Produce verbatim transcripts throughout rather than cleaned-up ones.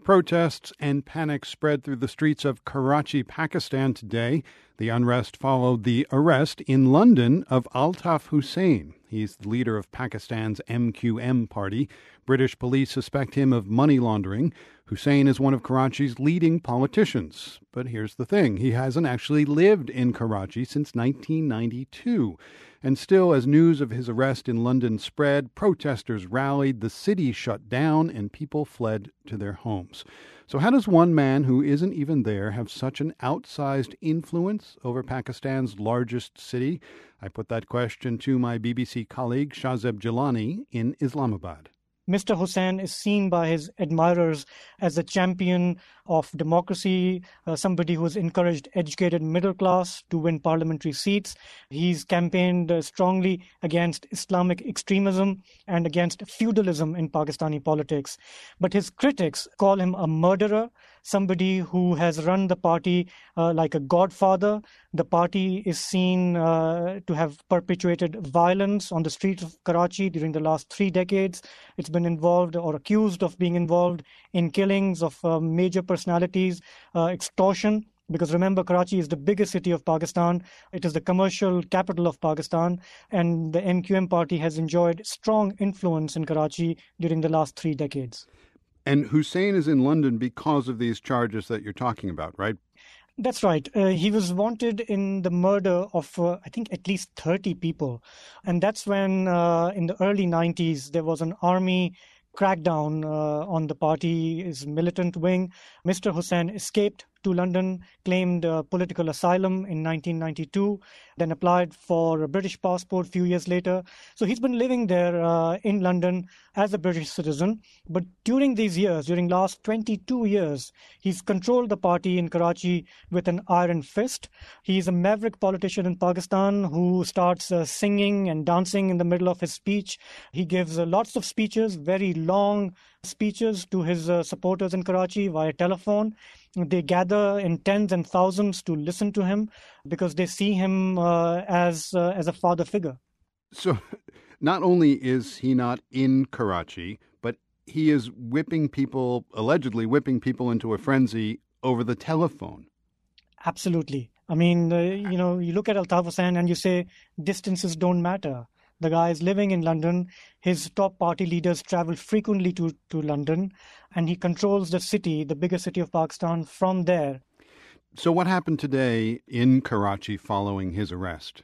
Protests and panic spread through the streets of Karachi, Pakistan today. The unrest followed the arrest in London of Altaf Hussain. He's the leader of Pakistan's M Q M party. British police suspect him of money laundering. Hussain is one of Karachi's leading politicians. But here's the thing. He hasn't actually lived in Karachi since nineteen ninety-two. And still, as news of his arrest in London spread, protesters rallied, the city shut down, and people fled to their homes. So how does one man who isn't even there have such an outsized influence over Pakistan's largest city? I put that question to my B B C colleague Shahzeb Jilani in Islamabad. Mister Hussain is seen by his admirers as a champion of democracy, uh, somebody who has encouraged educated middle class to win parliamentary seats. He's campaigned uh, strongly against Islamic extremism and against feudalism in Pakistani politics. But his critics call him a murderer, somebody who has run the party uh, like a godfather. The party is seen uh, to have perpetuated violence on the streets of Karachi during the last three decades. It's been involved or accused of being involved in killings of uh, major personalities, uh, extortion. Because remember, Karachi is the biggest city of Pakistan. It is the commercial capital of Pakistan. And the M Q M party has enjoyed strong influence in Karachi during the last three decades. And Hussain is in London because of these charges that you're talking about, right? That's right. Uh, he was wanted in the murder of, uh, I think, at least thirty people. And that's when, uh, in the early nineties, there was an army crackdown uh, on the party's militant wing. Mister Hussain escaped to London, claimed uh, political asylum in nineteen ninety-two, then applied for a British passport a few years later. So he's been living there uh, in London as a British citizen. But during these years, during last twenty-two years, he's controlled the party in Karachi with an iron fist. He's a maverick politician in Pakistan who starts uh, singing and dancing in the middle of his speech. He gives uh, lots of speeches, very long speeches to his uh, supporters in Karachi via telephone. They gather in tens and thousands to listen to him because they see him uh, as uh, as a father figure. So not only is he not in Karachi, but he is whipping people, allegedly whipping people into a frenzy over the telephone. Absolutely. I mean, uh, you know, you look at Altaf Hussain and you say distances don't matter. The guy is living in London. His top party leaders travel frequently to, to London, and he controls the city, the biggest city of Pakistan, from there. So what happened today in Karachi following his arrest?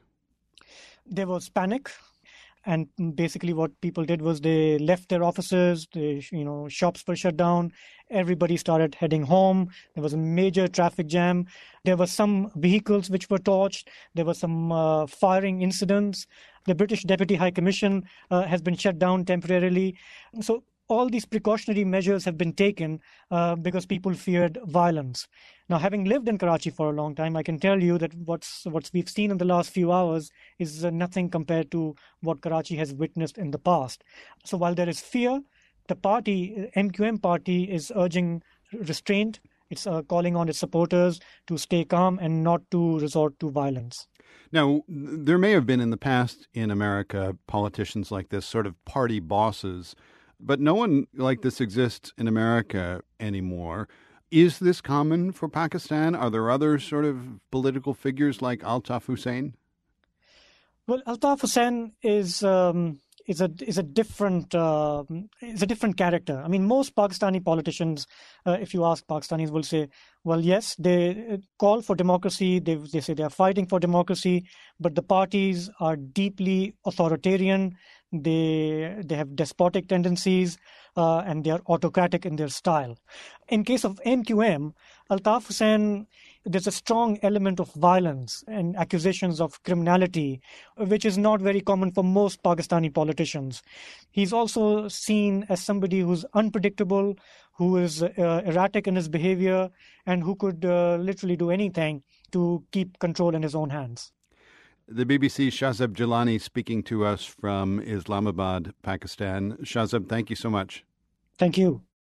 There was panic. And basically what people did was they left their offices, they, you know, shops were shut down, everybody started heading home. There was a major traffic jam. There were some vehicles which were torched. There were some uh, firing incidents. The British Deputy High Commission uh, has been shut down temporarily. So all these precautionary measures have been taken uh, because people feared violence. Now, having lived in Karachi for a long time, I can tell you that what's what we've seen in the last few hours is uh, nothing compared to what Karachi has witnessed in the past. So while there is fear, the party, M Q M party, is urging restraint. It's uh, calling on its supporters to stay calm and not to resort to violence. Now, there may have been in the past in America politicians like this, sort of party bosses, but no one like this exists in America anymore. Is this common for Pakistan? Are there other sort of political figures like Altaf Hussain? Well, Altaf Hussain is um, is a is a different uh, is a different character. I mean, most Pakistani politicians, uh, if you ask Pakistanis, will say, well, yes, they call for democracy. They they say they are fighting for democracy, but the parties are deeply authoritarian. They they have despotic tendencies, uh, and they are autocratic in their style. In case of M Q M, Altaf Hussain, there's a strong element of violence and accusations of criminality, which is not very common for most Pakistani politicians. He's also seen as somebody who's unpredictable, who is uh, erratic in his behavior, and who could uh, literally do anything to keep control in his own hands. The B B C's Shahzeb Jilani speaking to us from Islamabad, Pakistan. Shahzeb, thank you so much. Thank you.